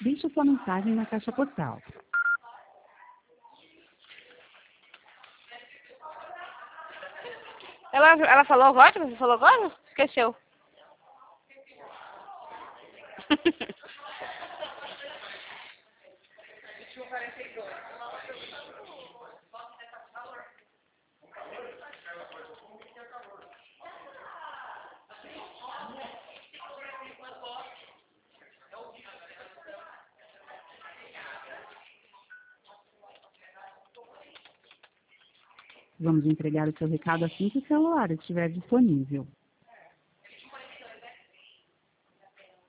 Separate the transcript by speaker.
Speaker 1: Deixe sua mensagem na caixa postal.
Speaker 2: Ela falou agora? Você falou agora? Esqueceu.
Speaker 1: Vamos entregar o seu recado assim que o celular estiver disponível.